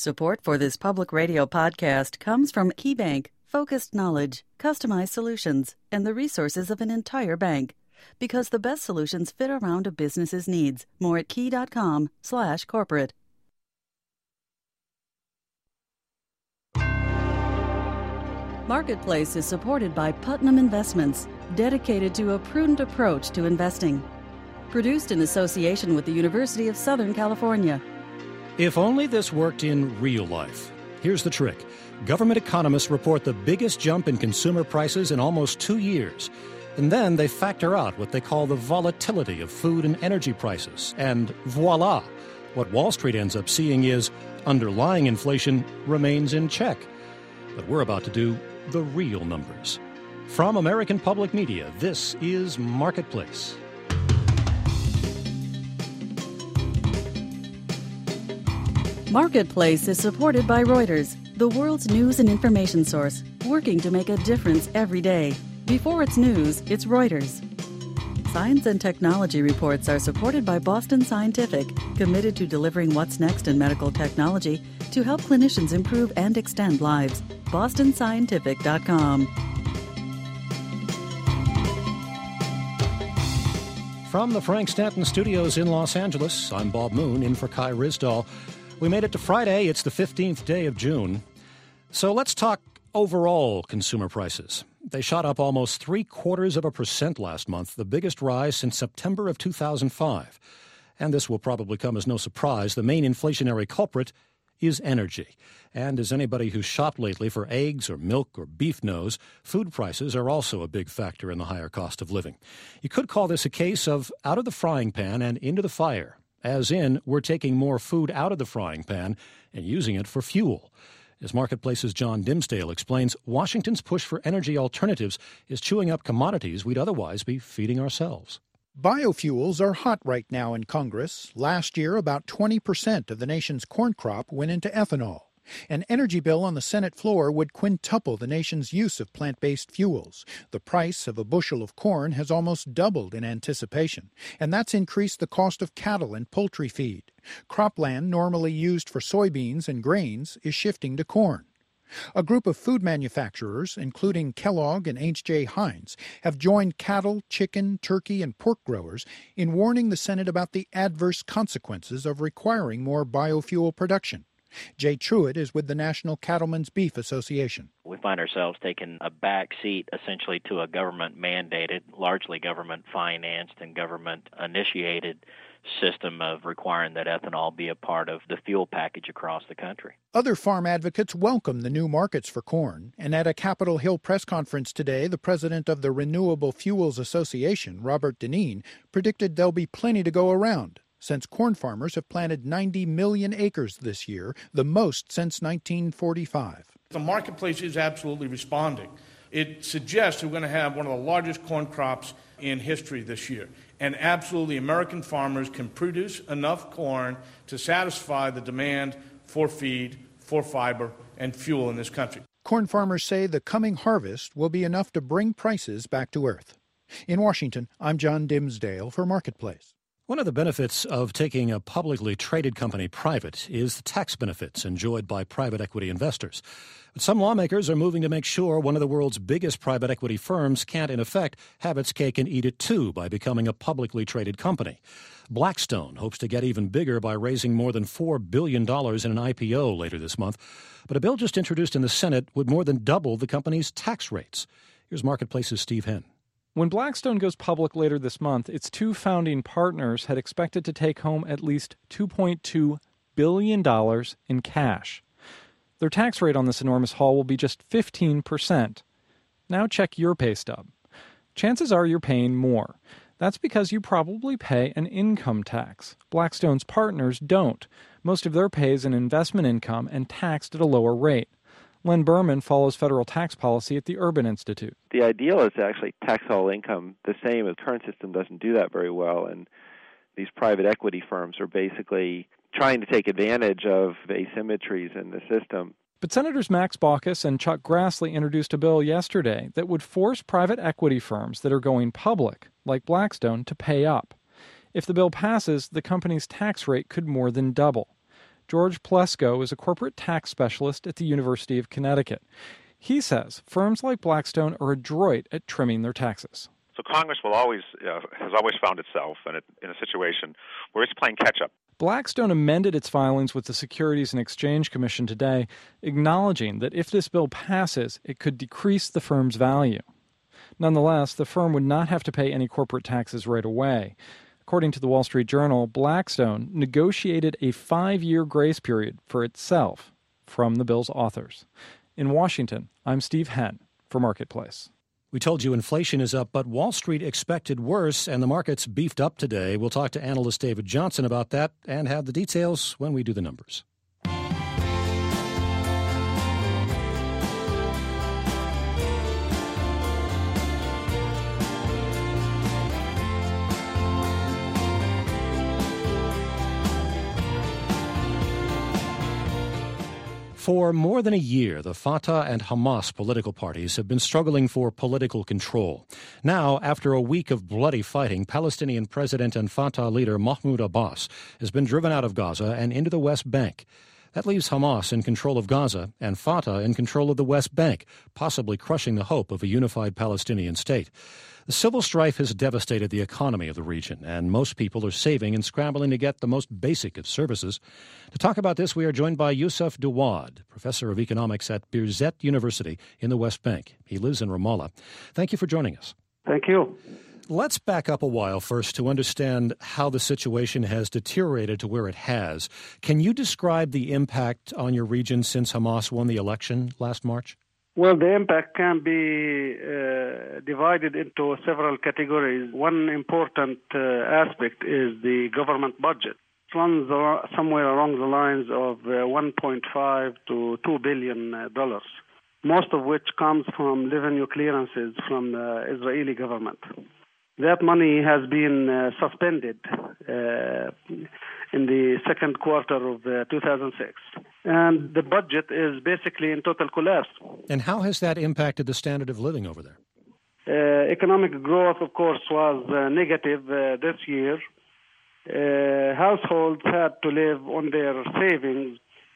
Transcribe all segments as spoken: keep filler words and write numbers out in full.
Support for this public radio podcast comes from KeyBank, focused knowledge, customized solutions, and the resources of an entire bank. Because the best solutions fit around a business's needs. More at key.com slash corporate. Marketplace is supported by Putnam Investments, dedicated to a prudent approach to investing. Produced in association with the University of Southern California. If only this worked in real life. Here's the trick. Government economists report the biggest jump in consumer prices in almost two years. And then they factor out what they call the volatility of food and energy prices. And voila! What Wall Street ends up seeing is underlying inflation remains in check. But we're about to do the real numbers. From American Public Media, this is Marketplace. Marketplace is supported by Reuters, the world's news and information source, working to make a difference every day. Before it's news, it's Reuters. Science and technology reports are supported by Boston Scientific, committed to delivering what's next in medical technology to help clinicians improve and extend lives. boston scientific dot com. From the Frank Stanton Studios in Los Angeles, I'm Bob Moon, in for Kai Risdahl. We made it to Friday. It's the fifteenth day of June. So let's talk overall consumer prices. They shot up almost three quarters of a percent last month, the biggest rise since September of two thousand five. And this will probably come as no surprise. The main inflationary culprit is energy. And as anybody who's shopped lately for eggs or milk or beef knows, food prices are also a big factor in the higher cost of living. You could call this a case of out of the frying pan and into the fire. As in, we're taking more food out of the frying pan and using it for fuel. As Marketplace's John Dimsdale explains, Washington's push for energy alternatives is chewing up commodities we'd otherwise be feeding ourselves. Biofuels are hot right now in Congress. Last year, about twenty percent of the nation's corn crop went into ethanol. An energy bill on the Senate floor would quintuple the nation's use of plant-based fuels. The price of a bushel of corn has almost doubled in anticipation, and that's increased the cost of cattle and poultry feed. Cropland normally used for soybeans and grains is shifting to corn. A group of food manufacturers, including Kellogg and H J. Heinz, have joined cattle, chicken, turkey, and pork growers in warning the Senate about the adverse consequences of requiring more biofuel production. Jay Truitt is with the National Cattlemen's Beef Association. We find ourselves taking a back seat essentially to a government-mandated, largely government-financed and government-initiated system of requiring that ethanol be a part of the fuel package across the country. Other farm advocates welcome the new markets for corn, and at a Capitol Hill press conference today, the president of the Renewable Fuels Association, Robert Dineen, predicted there'll be plenty to go around, since corn farmers have planted ninety million acres this year, the most since nineteen forty-five. The marketplace is absolutely responding. It suggests we're going to have one of the largest corn crops in history this year. And absolutely, American farmers can produce enough corn to satisfy the demand for feed, for fiber, and fuel in this country. Corn farmers say the coming harvest will be enough to bring prices back to earth. In Washington, I'm John Dimsdale for Marketplace. One of the benefits of taking a publicly traded company private is the tax benefits enjoyed by private equity investors. But some lawmakers are moving to make sure one of the world's biggest private equity firms can't, in effect, have its cake and eat it too by becoming a publicly traded company. Blackstone hopes to get even bigger by raising more than four billion dollars in an I P O later this month. But a bill just introduced in the Senate would more than double the company's tax rates. Here's Marketplace's Steve Henn. When Blackstone goes public later this month, its two founding partners had expected to take home at least two point two billion dollars in cash. Their tax rate on this enormous haul will be just fifteen percent. Now check your pay stub. Chances are you're paying more. That's because you probably pay an income tax. Blackstone's partners don't. Most of their pay is in investment income and taxed at a lower rate. Len Berman follows federal tax policy at the Urban Institute. The ideal is to actually tax all income the same. The current system doesn't do that very well, and these private equity firms are basically trying to take advantage of asymmetries in the system. But Senators Max Baucus and Chuck Grassley introduced a bill yesterday that would force private equity firms that are going public, like Blackstone, to pay up. If the bill passes, the company's tax rate could more than double. George Plesko is a corporate tax specialist at the University of Connecticut. He says firms like Blackstone are adroit at trimming their taxes. So Congress will always uh, has always found itself in a, in a situation where it's playing catch-up. Blackstone amended its filings with the Securities and Exchange Commission today, acknowledging that if this bill passes, it could decrease the firm's value. Nonetheless, the firm would not have to pay any corporate taxes right away. According to the Wall Street Journal, Blackstone negotiated a five-year grace period for itself from the bill's authors. In Washington, I'm Steve Henn for Marketplace. We told you inflation is up, but Wall Street expected worse, and the markets beefed up today. We'll talk to analyst David Johnson about that and have the details when we do the numbers. For more than a year, the Fatah and Hamas political parties have been struggling for political control. Now, after a week of bloody fighting, Palestinian President and Fatah leader Mahmoud Abbas has been driven out of Gaza and into the West Bank. That leaves Hamas in control of Gaza and Fatah in control of the West Bank, possibly crushing the hope of a unified Palestinian state. The civil strife has devastated the economy of the region, and most people are saving and scrambling to get the most basic of services. To talk about this, we are joined by Youssef Douad, professor of economics at Birzeit University in the West Bank. He lives in Ramallah. Thank you for joining us. Thank you. Let's back up a while first to understand how the situation has deteriorated to where it has. Can you describe the impact on your region since Hamas won the election last March? Well, the impact can be uh, divided into several categories. One important uh, aspect is the government budget. It runs somewhere along the lines of uh, one point five to two billion dollars, most of which comes from revenue clearances from the Israeli government. That money has been uh, suspended uh, in the second quarter of uh, two thousand six. And the budget is basically in total collapse. And how has that impacted the standard of living over there? Uh, economic growth, of course, was uh, negative uh, this year. Uh, households had to live on their savings,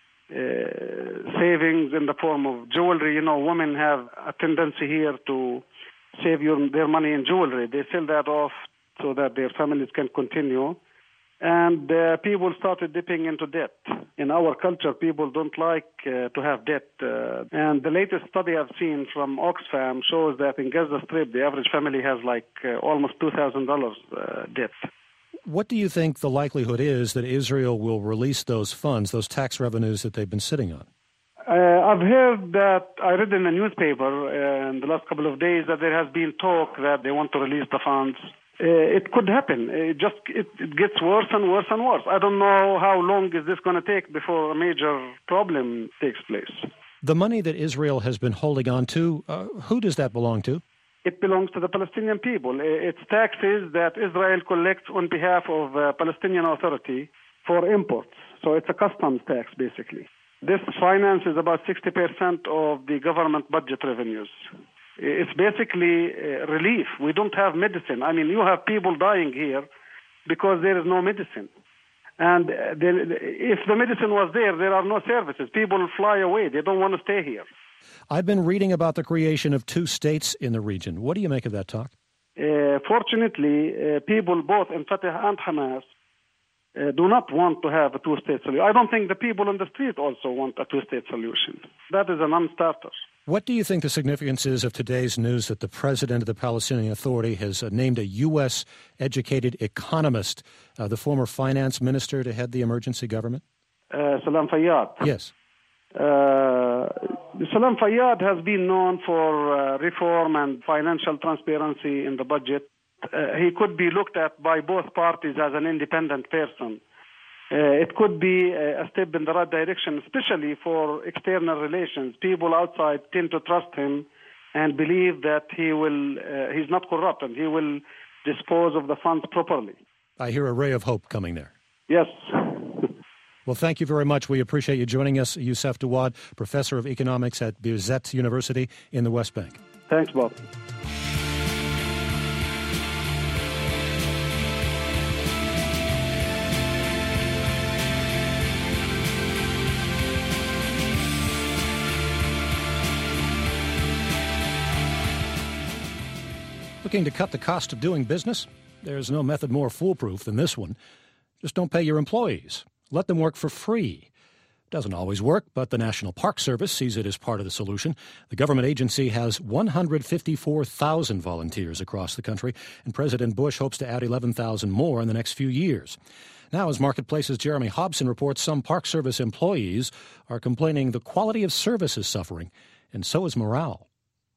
uh, savings in the form of jewelry. You know, women have a tendency here to save your, their money in jewelry. They sell that off so that their families can continue. And uh, people started dipping into debt. In our culture, people don't like uh, to have debt. Uh, and the latest study I've seen from Oxfam shows that in Gaza Strip, the average family has like uh, almost two thousand dollars uh, debt. What do you think the likelihood is that Israel will release those funds, those tax revenues that they've been sitting on? Uh, I've heard that, I read in the newspaper uh, in the last couple of days that there has been talk that they want to release the funds. Uh, it could happen. It just it, it gets worse and worse and worse. I don't know how long is this going to take before a major problem takes place. The money that Israel has been holding on to, uh, who does that belong to? It belongs to the Palestinian people. It's taxes that Israel collects on behalf of uh, Palestinian Authority for imports. So it's a customs tax, basically. This finances about sixty percent of the government budget revenues. It's basically uh, relief. We don't have medicine. I mean, you have people dying here because there is no medicine. And uh, the, if the medicine was there, there are no services. People fly away. They don't want to stay here. I've been reading about the creation of two states in the region. What do you make of that talk? Uh, fortunately, uh, people both in Fatah and Hamas uh, do not want to have a two-state solution. I don't think the people on the street also want a two-state solution. That is a non-starter. What do you think the significance is of today's news that the president of the Palestinian Authority has uh, named a U S educated economist, uh, the former finance minister, to head the emergency government? Uh, Salam Fayyad. Yes. Uh, Salam Fayyad has been known for uh, reform and financial transparency in the budget. Uh, he could be looked at by both parties as an independent person. Uh, it could be a, a step in the right direction, especially for external relations. People outside tend to trust him and believe that he will, uh, he's not corrupt and he will dispose of the funds properly. I hear a ray of hope coming there. Yes. Well, thank you very much. We appreciate you joining us, Youssef Douad, professor of economics at Birzeit University in the West Bank. Thanks, Bob. Looking to cut the cost of doing business? There's no method more foolproof than this one. Just don't pay your employees. Let them work for free. Doesn't always work, but the National Park Service sees it as part of the solution. The government agency has one hundred fifty-four thousand volunteers across the country, and President Bush hopes to add eleven thousand more in the next few years. Now, as Marketplace's Jeremy Hobson reports, some Park Service employees are complaining the quality of service is suffering, and so is morale.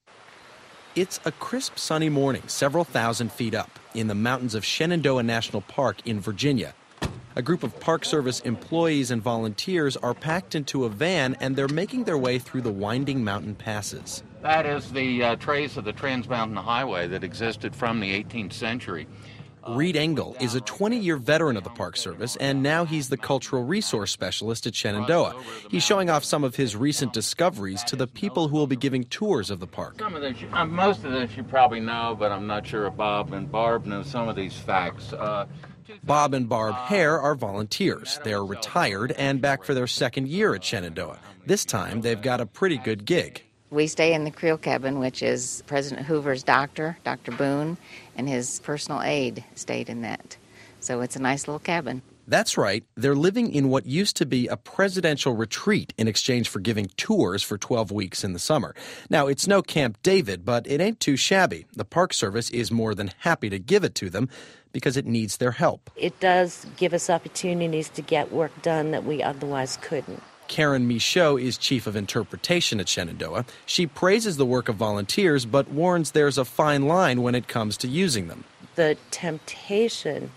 It's a crisp, sunny morning several thousand feet up in the mountains of Shenandoah National Park in Virginia. A group of Park Service employees and volunteers are packed into a van, and they're making their way through the winding mountain passes. That is the uh, trace of the Trans Mountain Highway that existed from the eighteenth century. Reed Engel is a twenty-year veteran of the Park Service, and now he's the cultural resource specialist at Shenandoah. He's showing off some of his recent discoveries to the people who will be giving tours of the park. Some of this, uh, most of this you probably know, but I'm not sure if Bob and Barb know some of these facts. Uh, Bob and Barb Hare are volunteers. They're retired and back for their second year at Shenandoah. This time, they've got a pretty good gig. We stay in the Creel cabin, which is President Hoover's doctor, Doctor Boone, and his personal aide stayed in that. So it's a nice little cabin. That's right. They're living in what used to be a presidential retreat in exchange for giving tours for twelve weeks in the summer. Now, it's no Camp David, but it ain't too shabby. The Park Service is more than happy to give it to them because it needs their help. It does give us opportunities to get work done that we otherwise couldn't. Karen Michaud is chief of interpretation at Shenandoah. She praises the work of volunteers, but warns there's a fine line when it comes to using them. The temptation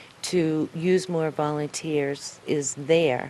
to use more volunteers is there,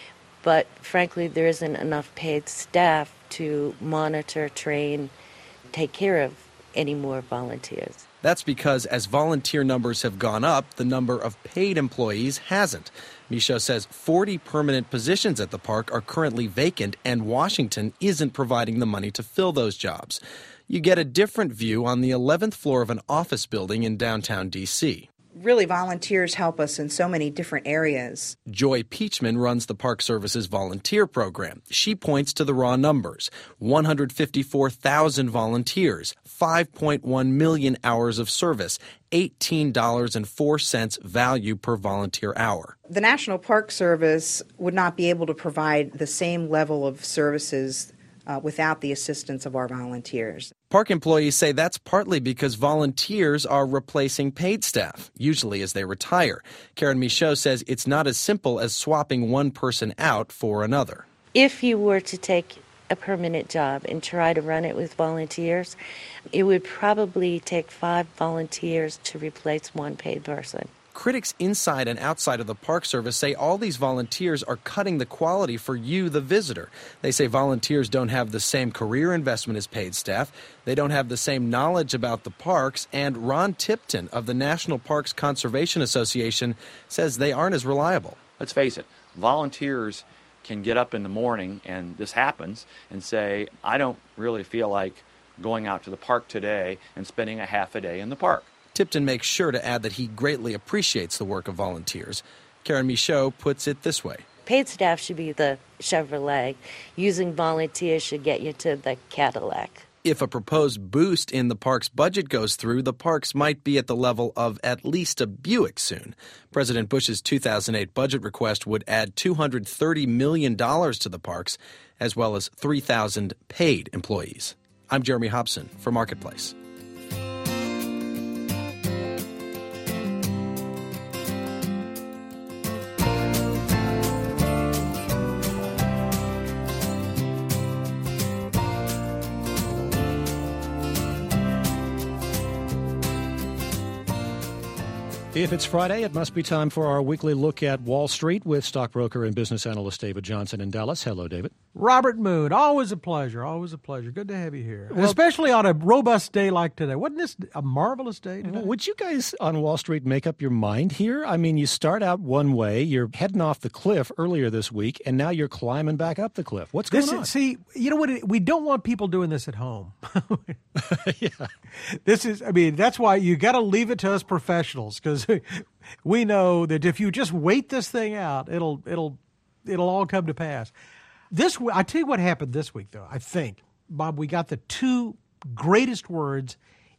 but frankly, there isn't enough paid staff to monitor, train, take care of any more volunteers. That's because as volunteer numbers have gone up, the number of paid employees hasn't. Michaud says forty permanent positions at the park are currently vacant, and Washington isn't providing the money to fill those jobs. You get a different view on the eleventh floor of an office building in downtown D C Really, volunteers help us in so many different areas. Joy Peachman runs the Park Service's volunteer program. She points to the raw numbers. one hundred fifty-four thousand volunteers, five point one million hours of service, eighteen dollars and four cents value per volunteer hour. The National Park Service would not be able to provide the same level of services uh, without the assistance of our volunteers. Park employees say that's partly because volunteers are replacing paid staff, usually as they retire. Karen Michaud says it's not as simple as swapping one person out for another. If you were to take a permanent job and try to run it with volunteers, it would probably take five volunteers to replace one paid person. Critics inside and outside of the Park Service say all these volunteers are cutting the quality for you, the visitor. They say volunteers don't have the same career investment as paid staff. They don't have the same knowledge about the parks. And Ron Tipton of the National Parks Conservation Association says they aren't as reliable. Let's face it, volunteers can get up in the morning, and this happens, and say, I don't really feel like going out to the park today and spending a half a day in the park. Tipton makes sure to add that he greatly appreciates the work of volunteers. Karen Michaud puts it this way. Paid staff should be the Chevrolet. Using volunteers should get you to the Cadillac. If a proposed boost in the park's budget goes through, the parks might be at the level of at least a Buick soon. President Bush's two thousand eight budget request would add two hundred thirty million dollars to the parks, as well as three thousand paid employees. I'm Jeremy Hobson for Marketplace. If it's Friday, it must be time for our weekly look at Wall Street with stockbroker and business analyst David Johnson in Dallas. Hello, David. Robert Moon, always a pleasure, always a pleasure. Good to have you here, well, especially on a robust day like today. Wasn't this a marvelous day today? Would you guys on Wall Street make up your mind here? I mean, you start out one way, you're heading off the cliff earlier this week, and now you're climbing back up the cliff. What's going this, on? See, you know what? We don't want people doing this at home. yeah. This is, I mean, that's why you got to leave it to us professionals, because we know that if you just wait this thing out, it'll it'll it'll all come to pass. This I tell you what happened this week, though. I think, Bob, we got the two greatest words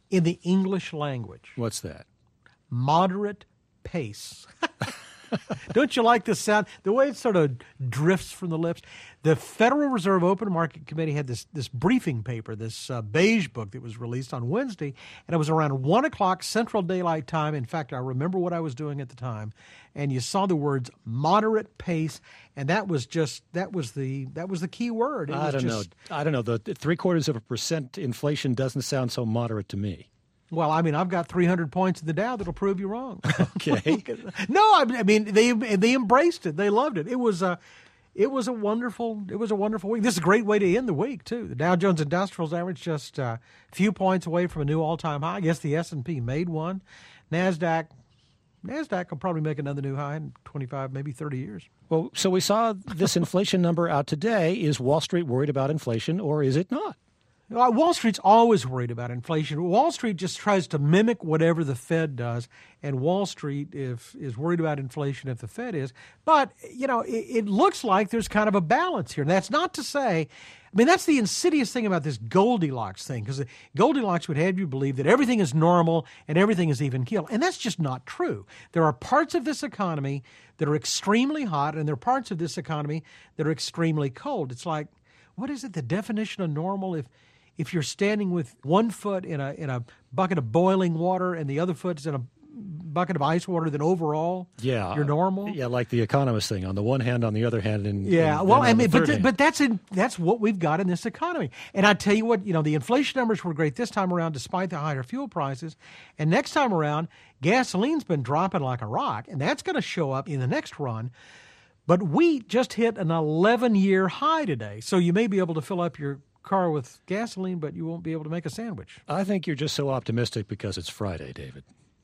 in the English language. What's that? Moderate pace. Don't you like the sound? The way it sort of drifts from the lips. The Federal Reserve Open Market Committee had this this briefing paper, this uh, beige book that was released on Wednesday, and it was around one o'clock Central Daylight Time. In fact, I remember what I was doing at the time, and you saw the words moderate pace, and that was just that was the that was the key word. It I was don't just, know. I don't know. The three quarters of a percent inflation doesn't sound so moderate to me. Well, I mean, I've got three hundred points in the Dow that'll prove you wrong. Okay. No, I mean they they embraced it. They loved it. It was a it was a wonderful it was a wonderful week. This is a great way to end the week too. The Dow Jones Industrials average just a few points away from a new all time high. I guess the S and P made one. Nasdaq Nasdaq will probably make another new high in twenty-five, maybe thirty years. Well, so we saw this inflation number out today. Is Wall Street worried about inflation, or is it not? Wall Street's always worried about inflation. Wall Street just tries to mimic whatever the Fed does, and Wall Street if, is worried about inflation if the Fed is. But, you know, it, it looks like there's kind of a balance here. And that's not to say, I mean, that's the insidious thing about this Goldilocks thing, because Goldilocks would have you believe that everything is normal and everything is even keel. And that's just not true. There are parts of this economy that are extremely hot, and there are parts of this economy that are extremely cold. It's like, what is it, the definition of normal? If If you're standing with one foot in a in a bucket of boiling water and the other foot's in a bucket of ice water, then overall yeah, you're normal? Yeah, like the Economist thing. On the one hand, on the other hand. And, yeah, and, well, and I mean, but, th- but that's in, that's what we've got in this economy. And I tell you what, you know, the inflation numbers were great this time around despite the higher fuel prices. And next time around, gasoline's been dropping like a rock, and that's going to show up in the next run. But wheat just hit an eleven-year high today, so you may be able to fill up your car with gasoline, but you won't be able to make a sandwich. I think you're just so optimistic because it's Friday, David.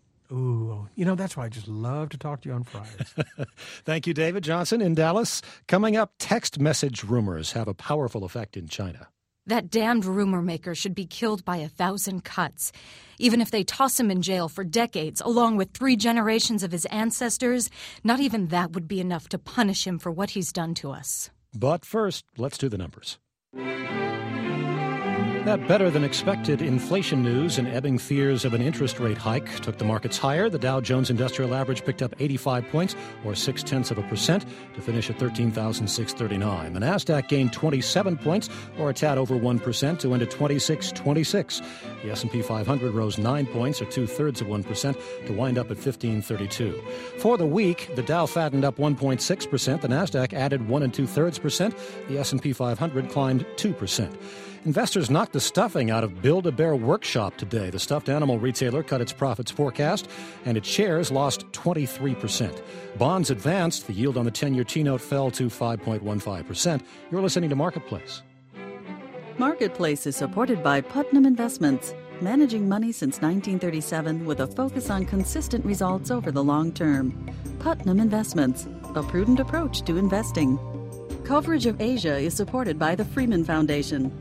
Ooh, you know, that's why I just love to talk to you on Fridays. Thank you, David Johnson in Dallas. Coming up, text message rumors have a powerful effect in China. That damned rumor maker should be killed by a thousand cuts. Even if they toss him in jail for decades, along with three generations of his ancestors, not even that would be enough to punish him for what he's done to us. But first, let's do the numbers. That better-than-expected inflation news and ebbing fears of an interest rate hike took the markets higher. The Dow Jones Industrial Average picked up eighty-five points, or six-tenths of a percent, to finish at thirteen thousand six hundred thirty-nine. The Nasdaq gained twenty-seven points, or a tad over one percent, to end at twenty-six twenty-six. The S and P five hundred rose nine points, or two-thirds of one percent, to wind up at fifteen thirty-two. For the week, the Dow fattened up one point six percent. The Nasdaq added one and two-thirds percent. The S and P five hundred climbed two percent. Investors knocked the stuffing out of Build-A-Bear Workshop today. The stuffed animal retailer cut its profits forecast, and its shares lost twenty-three percent. Bonds advanced. The yield on the ten-year T-note fell to five point one five percent. You're listening to Marketplace. Marketplace is supported by Putnam Investments, managing money since nineteen thirty-seven with a focus on consistent results over the long term. Putnam Investments, a prudent approach to investing. Coverage of Asia is supported by the Freeman Foundation.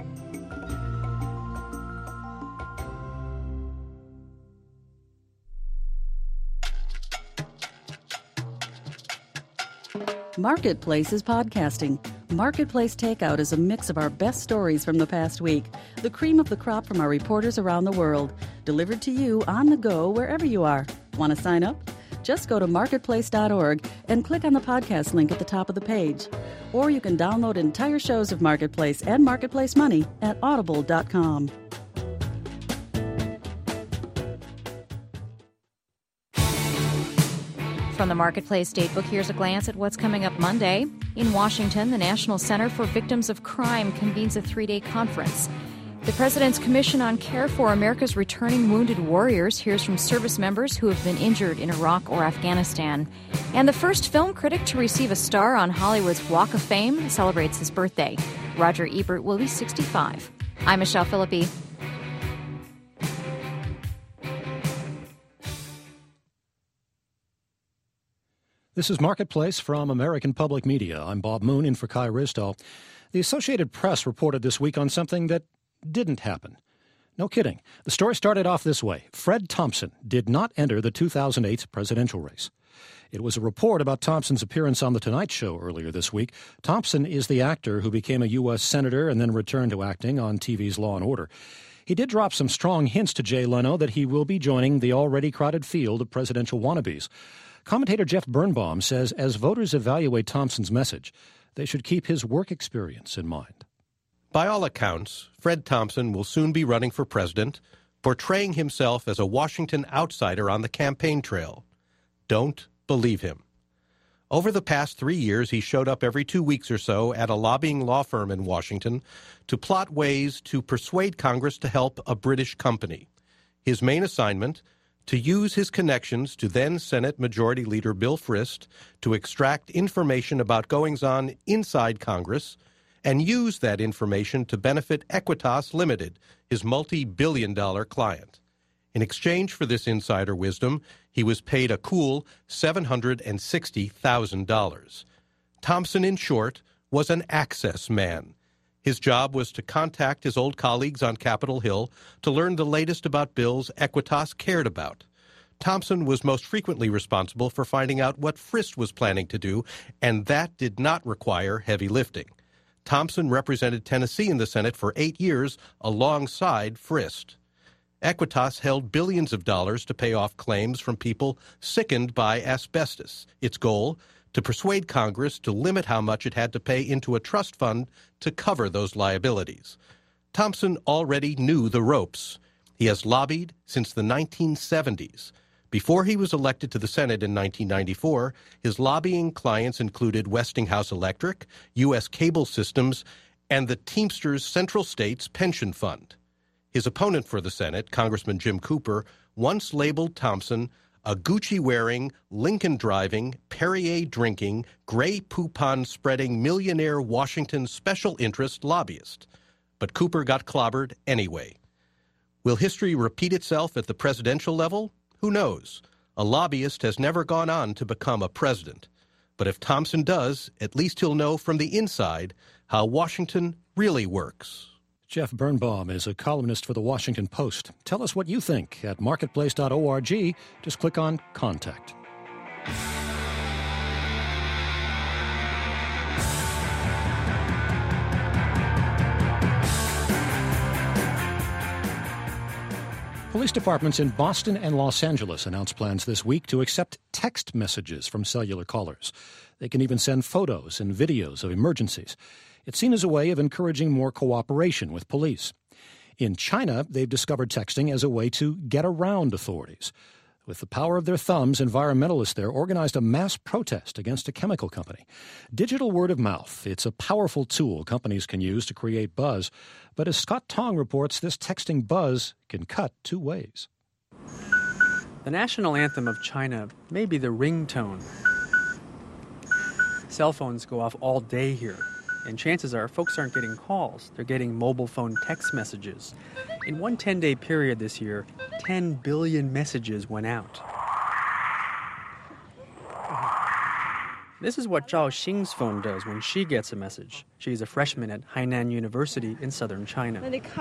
Marketplace is podcasting. Marketplace Takeout is a mix of our best stories from the past week, the cream of the crop from our reporters around the world, delivered to you on the go wherever you are. Want to sign up? Just go to marketplace dot org and click on the podcast link at the top of the page. Or you can download entire shows of Marketplace and Marketplace Money at audible dot com. From the Marketplace Datebook, here's a glance at what's coming up Monday. In Washington, the National Center for Victims of Crime convenes a three-day conference. The President's Commission on Care for America's Returning Wounded Warriors hears from service members who have been injured in Iraq or Afghanistan. And the first film critic to receive a star on Hollywood's Walk of Fame celebrates his birthday. Roger Ebert will be sixty-five. I'm Michelle Philippi. This is Marketplace from American Public Media. I'm Bob Moon in for Kai Risdall. The Associated Press reported this week on something that didn't happen. No kidding. The story started off this way. Fred Thompson did not enter the two thousand eight presidential race. It was a report about Thompson's appearance on The Tonight Show earlier this week. Thompson is the actor who became a U S senator and then returned to acting on T V's Law and Order. He did drop some strong hints to Jay Leno that he will be joining the already crowded field of presidential wannabes. Commentator Jeff Birnbaum says as voters evaluate Thompson's message, they should keep his work experience in mind. By all accounts, Fred Thompson will soon be running for president, portraying himself as a Washington outsider on the campaign trail. Don't believe him. Over the past three years, he showed up every two weeks or so at a lobbying law firm in Washington to plot ways to persuade Congress to help a British company. His main assignment, to use his connections to then Senate Majority Leader Bill Frist to extract information about goings-on inside Congress and use that information to benefit Equitas Limited, his multi-billion dollar client. In exchange for this insider wisdom, he was paid a cool seven hundred sixty thousand dollars. Thompson, in short, was an access man. His job was to contact his old colleagues on Capitol Hill to learn the latest about bills Equitas cared about. Thompson was most frequently responsible for finding out what Frist was planning to do, and that did not require heavy lifting. Thompson represented Tennessee in the Senate for eight years alongside Frist. Equitas held billions of dollars to pay off claims from people sickened by asbestos. Its goal, to persuade Congress to limit how much it had to pay into a trust fund to cover those liabilities. Thompson already knew the ropes. He has lobbied since the nineteen seventies. Before he was elected to the Senate in nineteen ninety-four, his lobbying clients included Westinghouse Electric, U S Cable Systems, and the Teamsters Central States Pension Fund. His opponent for the Senate, Congressman Jim Cooper, once labeled Thompson a Gucci-wearing, Lincoln-driving, Perrier-drinking, gray poupon-spreading millionaire Washington special interest lobbyist. But Cooper got clobbered anyway. Will history repeat itself at the presidential level? Who knows? A lobbyist has never gone on to become a president. But if Thompson does, at least he'll know from the inside how Washington really works. Jeff Birnbaum is a columnist for The Washington Post. Tell us what you think at marketplace dot org. Just click on Contact. Police departments in Boston and Los Angeles announced plans this week to accept text messages from cellular callers. They can even send photos and videos of emergencies. It's seen as a way of encouraging more cooperation with police. In China, they've discovered texting as a way to get around authorities. With the power of their thumbs, environmentalists there organized a mass protest against a chemical company. Digital word of mouth, it's a powerful tool companies can use to create buzz. But as Scott Tong reports, this texting buzz can cut two ways. The national anthem of China may be the ringtone. Cell phones go off all day here. And chances are folks aren't getting calls. They're getting mobile phone text messages. In one ten-day period this year, ten billion messages went out. This is what Zhao Xing's phone does when she gets a message. She's a freshman at Hainan University in southern China. If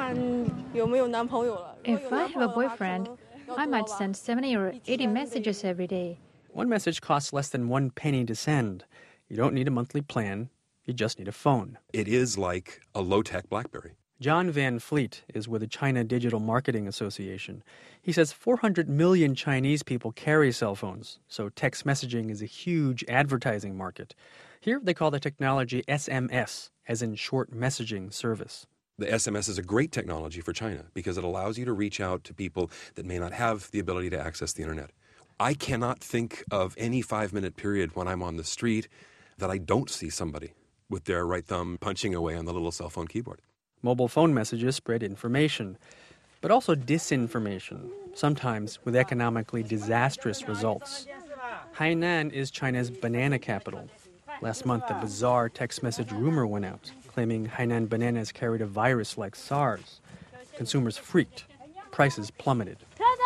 I have a boyfriend, I might send seventy or eighty messages every day. One message costs less than one penny to send. You don't need a monthly plan. You just need a phone. It is like a low-tech BlackBerry. John Van Fleet is with the China Digital Marketing Association. He says four hundred million Chinese people carry cell phones, so text messaging is a huge advertising market. Here they call the technology S M S, as in short messaging service. The S M S is a great technology for China because it allows you to reach out to people that may not have the ability to access the internet. I cannot think of any five-minute period when I'm on the street that I don't see somebody with their right thumb punching away on the little cell phone keyboard. Mobile phone messages spread information, but also disinformation, sometimes with economically disastrous results. Hainan is China's banana capital. Last month, a bizarre text message rumor went out, claiming Hainan bananas carried a virus like SARS. Consumers freaked. Prices plummeted.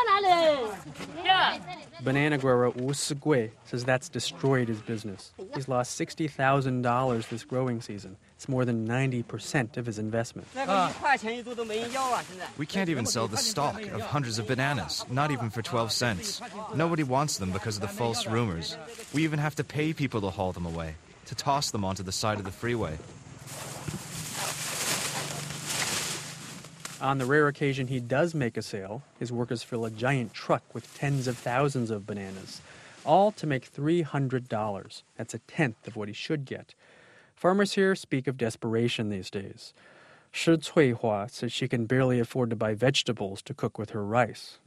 Banana grower Wu Sigui says that's destroyed his business. He's lost sixty thousand dollars this growing season. It's more than ninety percent of his investment. We can't even sell the stock of hundreds of bananas, not even for twelve cents. Nobody wants them because of the false rumors. We even have to pay people to haul them away, to toss them onto the side of the freeway. On the rare occasion he does make a sale, his workers fill a giant truck with tens of thousands of bananas, all to make three hundred dollars. That's a tenth of what he should get. Farmers here speak of desperation these days. Shi Cuihua says she can barely afford to buy vegetables to cook with her rice.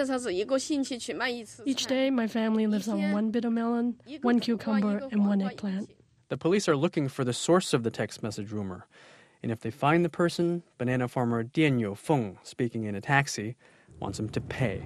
Each day, my family lives on one bitter melon, one cucumber, and one eggplant. The police are looking for the source of the text message rumor. And if they find the person, banana farmer Dian Youfeng, speaking in a taxi, wants him to pay.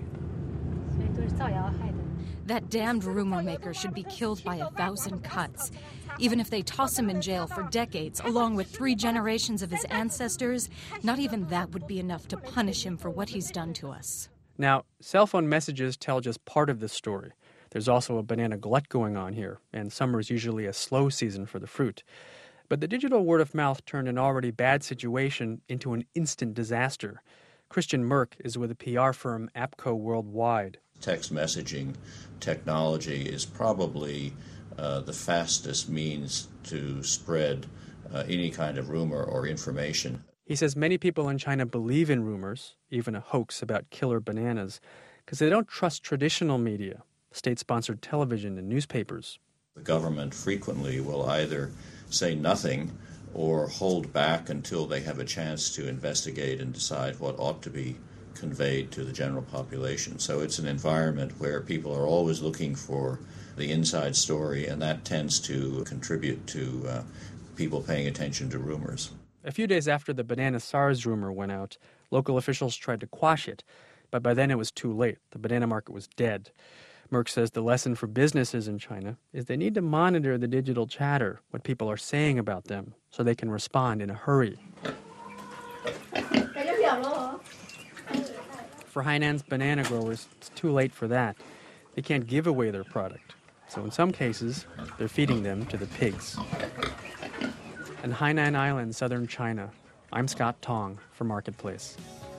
That damned rumor maker should be killed by a thousand cuts. Even if they toss him in jail for decades, along with three generations of his ancestors, not even that would be enough to punish him for what he's done to us. Now, cell phone messages tell just part of this story. There's also a banana glut going on here, and summer is usually a slow season for the fruit. But the digital word of mouth turned an already bad situation into an instant disaster. Christian Merck is with the P R firm APCO Worldwide. Text messaging technology is probably uh, the fastest means to spread uh, any kind of rumor or information. He says many people in China believe in rumors, even a hoax about killer bananas, because they don't trust traditional media, state-sponsored television and newspapers. The government frequently will either say nothing or hold back until they have a chance to investigate and decide what ought to be conveyed to the general population. So it's an environment where people are always looking for the inside story, and that tends to contribute to uh, people paying attention to rumors. A few days after the banana SARS rumor went out, local officials tried to quash it, but by then it was too late. The banana market was dead. Merck says the lesson for businesses in China is they need to monitor the digital chatter, what people are saying about them, so they can respond in a hurry. For Hainan's banana growers, it's too late for that. They can't give away their product. So in some cases, they're feeding them to the pigs. In Hainan Island, southern China, I'm Scott Tong for Marketplace.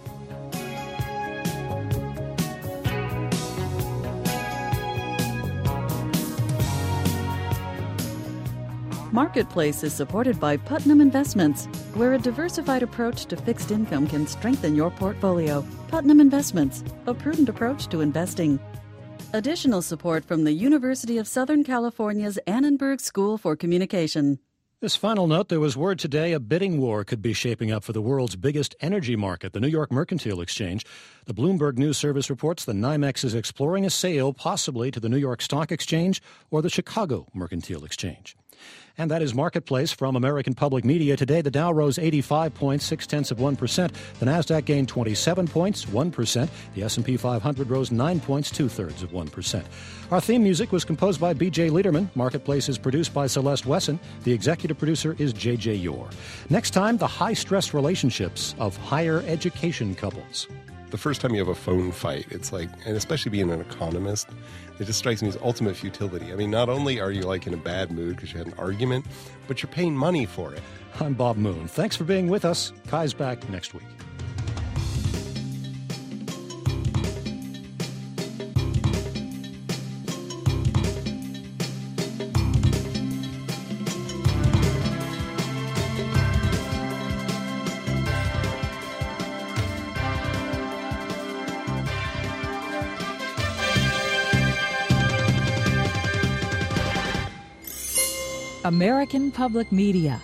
Marketplace is supported by Putnam Investments, where a diversified approach to fixed income can strengthen your portfolio. Putnam Investments, a prudent approach to investing. Additional support from the University of Southern California's Annenberg School for Communication. This final note, there was word today a bidding war could be shaping up for the world's biggest energy market, the New York Mercantile Exchange. The Bloomberg News Service reports the NYMEX is exploring a sale possibly to the New York Stock Exchange or the Chicago Mercantile Exchange. And that is Marketplace from American Public Media. Today, the Dow rose eighty-five points, six-tenths of one percent. The Nasdaq gained twenty-seven points, one percent. The S and P five hundred rose nine points, two-thirds of one percent. Our theme music was composed by B J Liederman. Marketplace is produced by Celeste Wesson. The executive producer is J J Yore. Next time, the high-stress relationships of higher education couples. The first time you have a phone fight, it's like, and especially being an economist, it just strikes me as ultimate futility. I mean, not only are you like in a bad mood because you had an argument, but you're paying money for it. I'm Bob Moon. Thanks for being with us. Kai's back next week. American Public Media.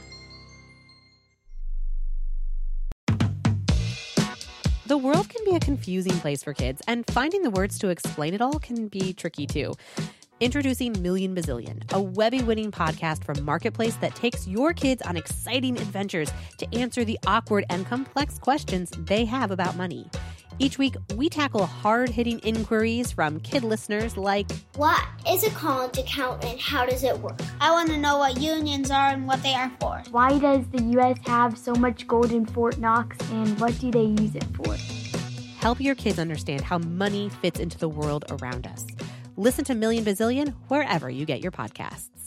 The world can be a confusing place for kids, and finding the words to explain it all can be tricky too. Introducing Million Bazillion, a Webby-winning podcast from Marketplace that takes your kids on exciting adventures to answer the awkward and complex questions they have about money. Each week, we tackle hard-hitting inquiries from kid listeners like, what is a college account and how does it work? I want to know what unions are and what they are for. Why does the U S have so much gold in Fort Knox and what do they use it for? Help your kids understand how money fits into the world around us. Listen to Million Bazillion wherever you get your podcasts.